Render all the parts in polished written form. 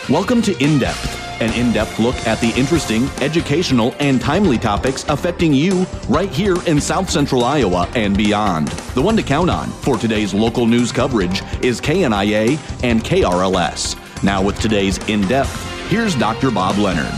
Welcome to In Depth, an in-depth look at the interesting, educational, and timely topics affecting you right here in South Central Iowa and beyond. The one to count on for today's local news coverage is KNIA and KRLS. Now with today's In Depth, here's Dr. Bob Leonard.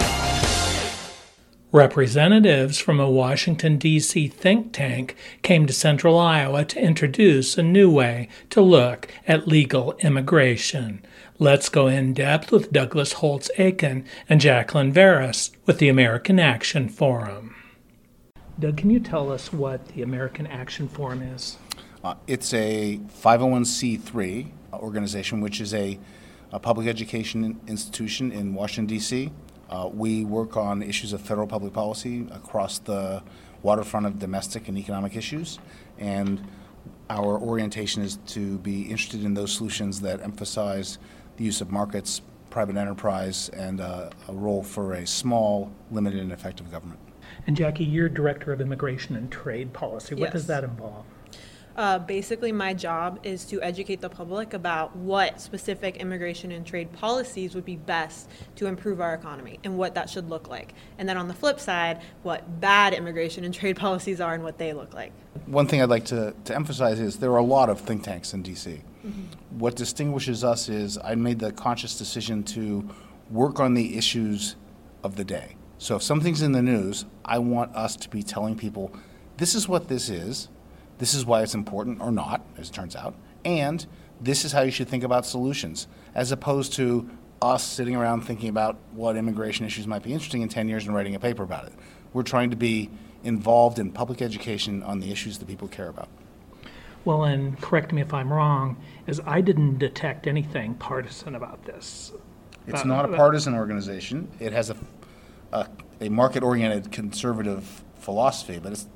Representatives from a Washington, D.C. think tank came to Central Iowa to introduce a new way to look at legal immigration. Let's go in depth with Douglas Holtz-Aiken and Jacqueline Veras with the American Action Forum. Doug, can you tell us what the American Action Forum is? It's a 501c3 organization, which is a public education institution in Washington, D.C. We work on issues of federal public policy across the waterfront of domestic and economic issues, and our orientation is to be interested in those solutions that emphasize the use of markets, private enterprise, and a role for a small, limited, and effective government. And Jackie, you're Director of Immigration and Trade Policy. What does that involve? Basically, my job is to educate the public about what specific immigration and trade policies would be best to improve our economy and what that should look like. And then on the flip side, what bad immigration and trade policies are and what they look like. One thing I'd like to emphasize is there are a lot of think tanks in D.C. Mm-hmm. What distinguishes us is I made the conscious decision to work on the issues of the day. So if something's in the news, I want us to be telling people, this is what this is why it's important, or not, as it turns out, and this is how you should think about solutions, as opposed to us sitting around thinking about what immigration issues might be interesting in 10 years and writing a paper about it. We're trying to be involved in public education on the issues that people care about. Well, and correct me if I'm wrong, as I didn't detect anything partisan about this. It's not a partisan organization. It has a market-oriented conservative philosophy, but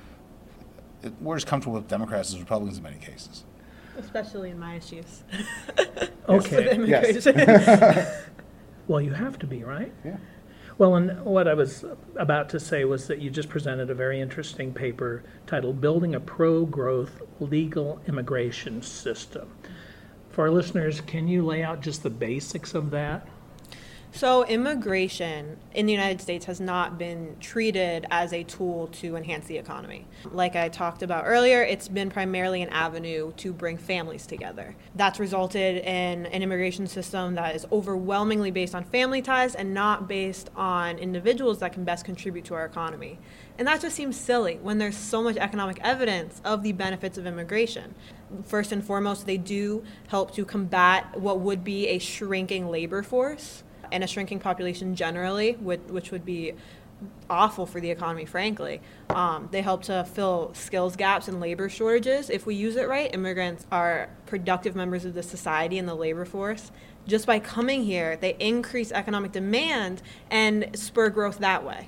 we're as comfortable with Democrats as Republicans in many cases. Especially in my issues. Okay. Yes. Well, you have to be, right? Yeah. Well, and what I was about to say was that you just presented a very interesting paper titled Building a Pro-Growth Legal Immigration System. For our listeners, can you lay out just the basics of that? So immigration in the United States has not been treated as a tool to enhance the economy. Like I talked about earlier, it's been primarily an avenue to bring families together. That's resulted in an immigration system that is overwhelmingly based on family ties and not based on individuals that can best contribute to our economy. And that just seems silly when there's so much economic evidence of the benefits of immigration. First and foremost, they do help to combat what would be a shrinking labor force and a shrinking population generally, which would be awful for the economy, frankly. They help to fill skills gaps and labor shortages. If we use it right, immigrants are productive members of the society and the labor force. Just by coming here, they increase economic demand and spur growth that way.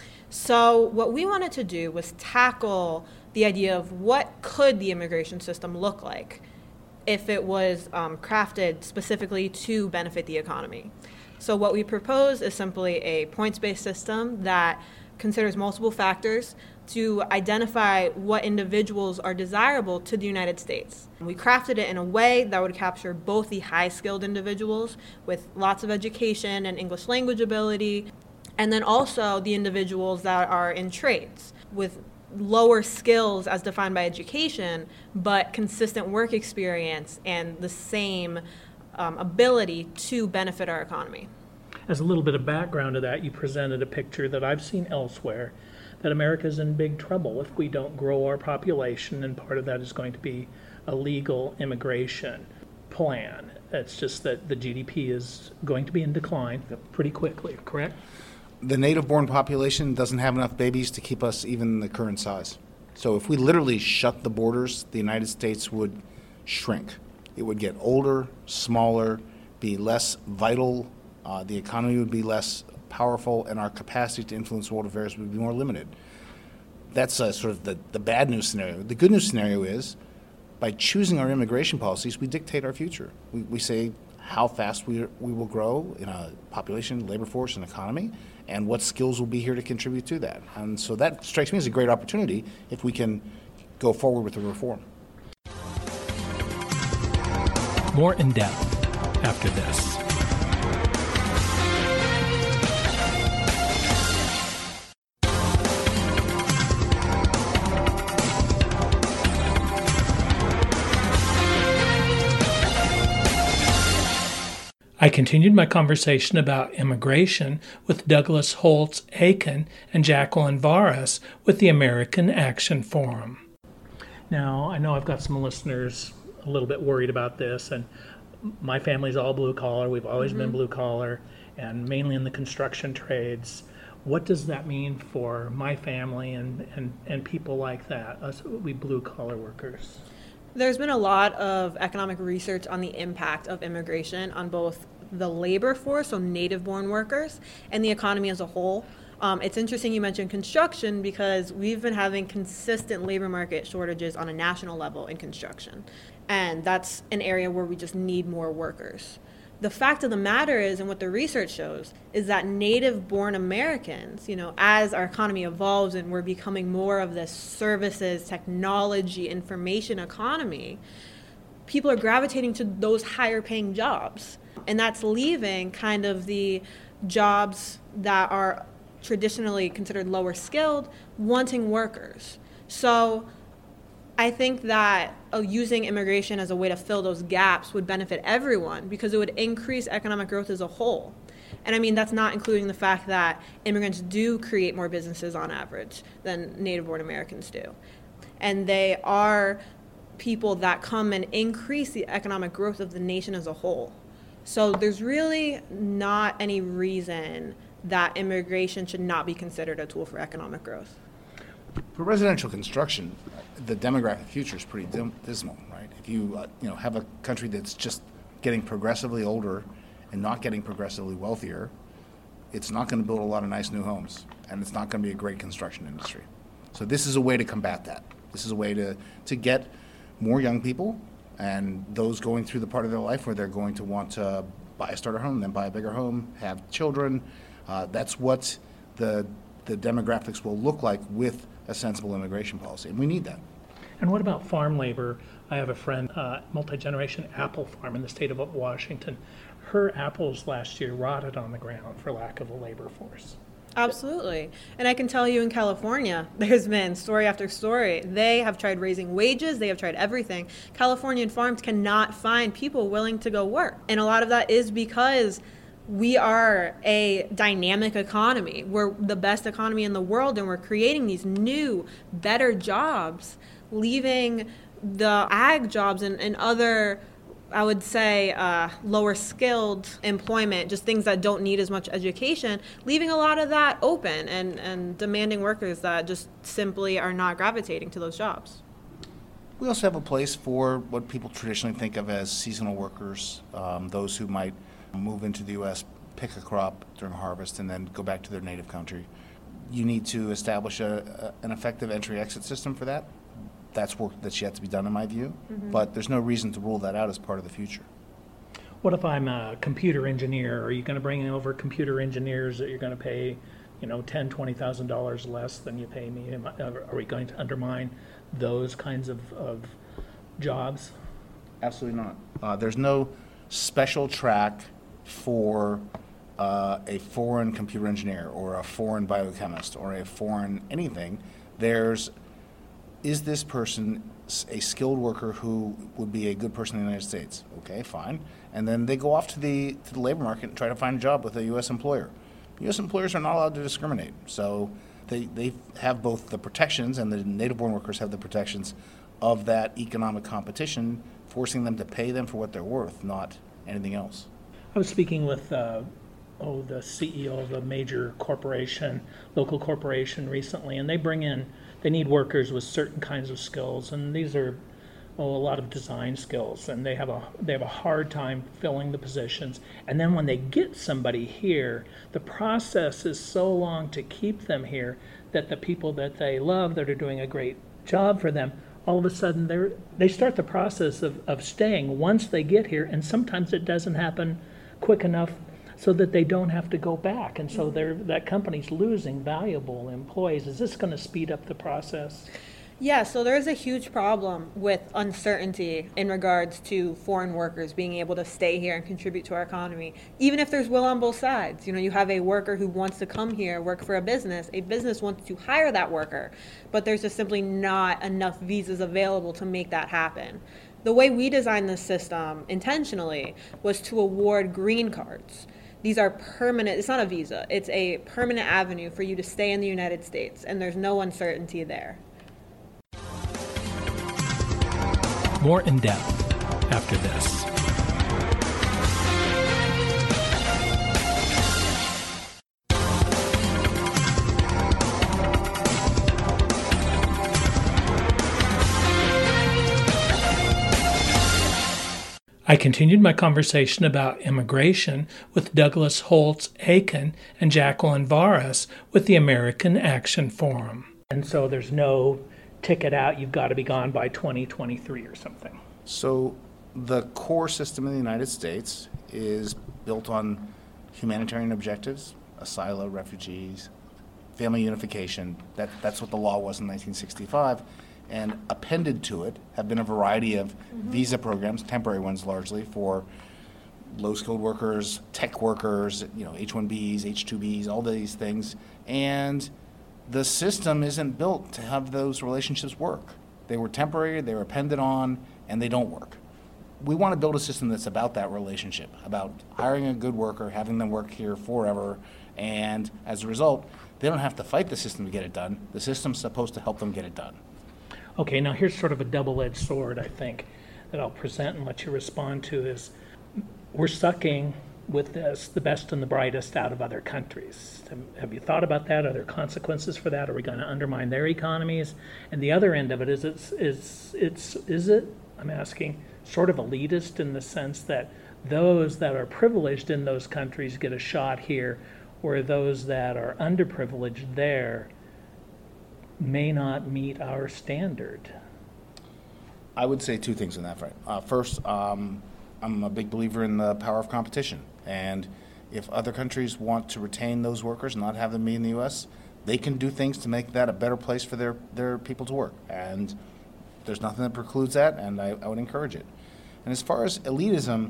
So what we wanted to do was tackle the idea of what could the immigration system look like if it was crafted specifically to benefit the economy. So what we propose is simply a points-based system that considers multiple factors to identify what individuals are desirable to the United States. We crafted it in a way that would capture both the high-skilled individuals with lots of education and English language ability, and then also the individuals that are in trades with lower skills as defined by education, but consistent work experience and the same ability to benefit our economy. As a little bit of background to that, you presented a picture that I've seen elsewhere, that America's in big trouble if we don't grow our population, and part of that is going to be a legal immigration plan. It's just that the GDP is going to be in decline pretty quickly, correct? The native-born population doesn't have enough babies to keep us even the current size. So if we literally shut the borders, the United States would shrink. It would get older, smaller, be less vital, the economy would be less powerful, and our capacity to influence world affairs would be more limited. That's sort of the bad news scenario. The good news scenario is, by choosing our immigration policies, we dictate our future. We say how fast we will grow in a population, labor force, and economy, and what skills will be here to contribute to that. And so that strikes me as a great opportunity if we can go forward with the reform. More in depth after this. I continued my conversation about immigration with Douglas Holtz Aiken and Jacqueline Varas with the American Action Forum. Now, I know I've got some listeners a little bit worried about this, and my family's all blue collar. We've always been blue collar, and mainly in the construction trades. What does that mean for my family and people like that, us we blue collar workers? There's been a lot of economic research on the impact of immigration on both the labor force, so native-born workers, and the economy as a whole. It's interesting you mentioned construction because we've been having consistent labor market shortages on a national level in construction. And that's an area where we just need more workers. The fact of the matter is, and what the research shows, is that native-born Americans, as our economy evolves and we're becoming more of this services, technology, information economy, people are gravitating to those higher-paying jobs. And that's leaving kind of the jobs that are traditionally considered lower skilled, wanting workers. So I think that using immigration as a way to fill those gaps would benefit everyone because it would increase economic growth as a whole. And I mean, that's not including the fact that immigrants do create more businesses on average than native-born Americans do. And they are people that come and increase the economic growth of the nation as a whole. So there's really not any reason that immigration should not be considered a tool for economic growth. For residential construction, the demographic future is pretty dismal, right? If you have a country that's just getting progressively older and not getting progressively wealthier, it's not going to build a lot of nice new homes, and it's not going to be a great construction industry. So this is a way to combat that. This is a way to get more young people and those going through the part of their life where they're going to want to buy a starter home, then buy a bigger home, have children. That's what the demographics will look like with a sensible immigration policy, and we need that. And what about farm labor? I have a friend, multi-generation apple farm in the state of Washington. Her apples last year rotted on the ground for lack of a labor force. Absolutely. And I can tell you in California, there's been story after story. They have tried raising wages. They have tried everything. Californian farms cannot find people willing to go work. And a lot of that is because we are a dynamic economy. We're the best economy in the world, and we're creating these new, better jobs, leaving the ag jobs and other, I would say, lower skilled employment, just things that don't need as much education, leaving a lot of that open and demanding workers that just simply are not gravitating to those jobs. We also have a place for what people traditionally think of as seasonal workers, those who might move into the U.S., pick a crop during harvest, and then go back to their native country. You need to establish an effective entry-exit system for that. That's work that's yet to be done, in my view, but there's no reason to rule that out as part of the future. What if I'm a computer engineer? Are you going to bring over computer engineers that you're going to pay, $10,000, $20,000 less than you pay me? Are we going to undermine those kinds of jobs? Absolutely not. There's no special track for a foreign computer engineer or a foreign biochemist or a foreign anything. Is this person a skilled worker who would be a good person in the United States? Okay, fine. And then they go off to the labor market and try to find a job with a U.S. employer. U.S. employers are not allowed to discriminate. So they have both the protections, and the native-born workers have the protections of that economic competition, forcing them to pay them for what they're worth, not anything else. I was speaking with the CEO of a major corporation, local corporation recently, and they need workers with certain kinds of skills, and these are a lot of design skills, and they have a hard time filling the positions. And then when they get somebody here, the process is so long to keep them here that the people that they love, that are doing a great job for them, all of a sudden they start the process of staying once they get here, and sometimes it doesn't happen quick enough so that they don't have to go back, and so that company's losing valuable employees. Is this going to speed up the process? Yeah, so there's a huge problem with uncertainty in regards to foreign workers being able to stay here and contribute to our economy, even if there's will on both sides. You have a worker who wants to come here, work for a business wants to hire that worker, but there's just simply not enough visas available to make that happen. The way we designed this system intentionally was to award green cards. These are permanent, it's not a visa, it's a permanent avenue for you to stay in the United States, and there's no uncertainty there. More in depth after this. I continued my conversation about immigration with Douglas Holtz Aiken and Jacqueline Varas with the American Action Forum. And so there's no ticket out, you've got to be gone by 2023 or something. So the core system in the United States is built on humanitarian objectives, asylum, refugees, family unification. That's what the law was in 1965. And appended to it have been a variety of visa programs, temporary ones largely, for low-skilled workers, tech workers, H-1Bs, H-2Bs, all these things. And the system isn't built to have those relationships work. They were temporary, they were appended on, and they don't work. We want to build a system that's about that relationship, about hiring a good worker, having them work here forever, and as a result, they don't have to fight the system to get it done. The system's supposed to help them get it done. Okay, now here's sort of a double-edged sword, I think, that I'll present and let you respond to is we're sucking with this the best and the brightest out of other countries. Have you thought about that? Are there consequences for that? Are we going to undermine their economies? And the other end of it is it, I'm asking, sort of elitist in the sense that those that are privileged in those countries get a shot here, where those that are underprivileged there may not meet our standard? I would say two things on that front. First, I'm a big believer in the power of competition. And if other countries want to retain those workers and not have them be in the U.S., they can do things to make that a better place for their people to work. And there's nothing that precludes that, and I would encourage it. And as far as elitism,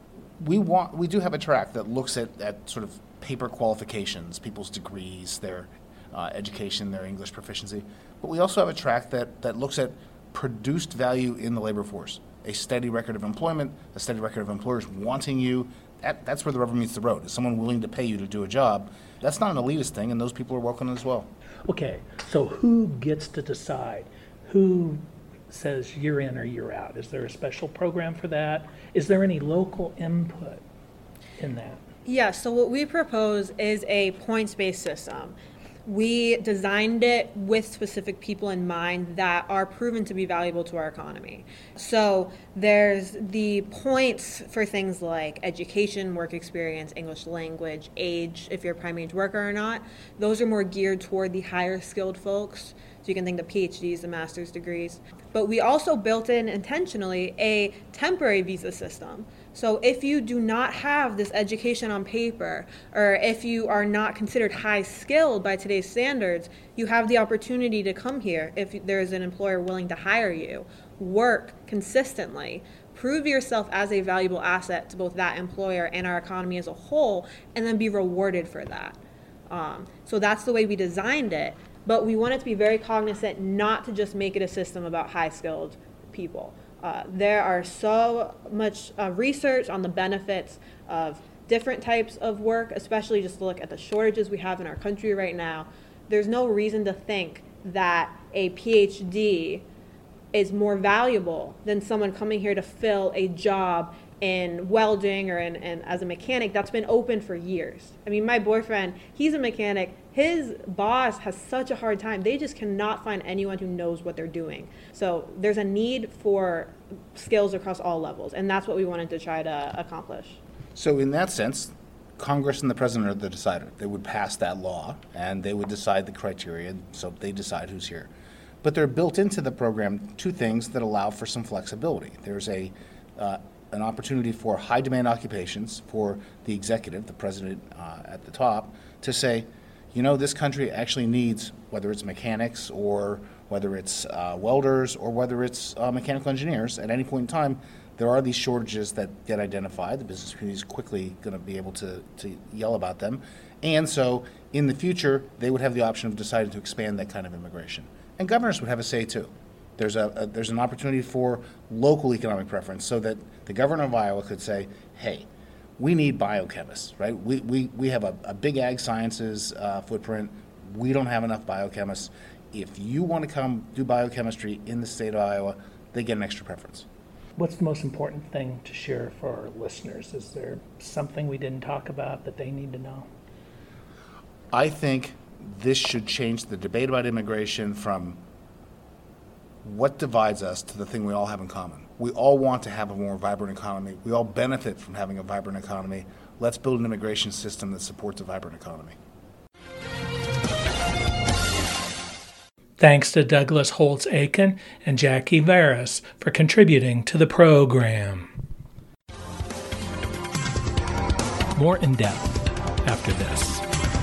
we do have a track that looks at sort of paper qualifications, people's degrees, their education, their English proficiency. But we also have a track that looks at produced value in the labor force, a steady record of employment, a steady record of employers wanting you. That's where the rubber meets the road. Is someone willing to pay you to do a job? That's not an elitist thing, and those people are welcome as well. Okay, so who gets to decide? Who says you're in or you're out? Is there a special program for that? Is there any local input in that? Yeah, so what we propose is a points-based system. We designed it with specific people in mind that are proven to be valuable to our economy. So there's the points for things like education, work experience, English language, age, if you're a prime age worker or not. Those are more geared toward the higher skilled folks. So you can think of PhDs, the master's degrees. But we also built in intentionally a temporary visa system. So if you do not have this education on paper, or if you are not considered high skilled by today's standards, you have the opportunity to come here if there is an employer willing to hire you, work consistently, prove yourself as a valuable asset to both that employer and our economy as a whole, and then be rewarded for that. So that's the way we designed it. But we want it to be very cognizant not to just make it a system about high-skilled people. There are so much research on the benefits of different types of work, especially just to look at the shortages we have in our country right now. There's no reason to think that a PhD is more valuable than someone coming here to fill a job in welding or in as a mechanic that's been open for years. I mean, my boyfriend, he's a mechanic. His boss has such a hard time. They just cannot find anyone who knows what they're doing. So there's a need for skills across all levels, and that's what we wanted to try to accomplish. So in that sense, Congress and the president are the decider. They would pass that law, and they would decide the criteria, so they decide who's here. But there are built into the program two things that allow for some flexibility. There's an opportunity for high-demand occupations for the executive, the president at the top, to say, this country actually needs, whether it's mechanics or whether it's welders or whether it's mechanical engineers, at any point in time, there are these shortages that get identified. The business community is quickly going to be able to yell about them. And so in the future, they would have the option of deciding to expand that kind of immigration. And governors would have a say too. There's an opportunity for local economic preference so that the governor of Iowa could say, hey, we need biochemists, right? We have a big ag sciences footprint. We don't have enough biochemists. If you want to come do biochemistry in the state of Iowa, they get an extra preference. What's the most important thing to share for our listeners? Is there something we didn't talk about that they need to know? I think this should change the debate about immigration from what divides us to the thing we all have in common. We all want to have a more vibrant economy. We all benefit from having a vibrant economy. Let's build an immigration system that supports a vibrant economy. Thanks to Douglas Holtz-Aiken and Jackie Veras for contributing to the program. More in depth after this.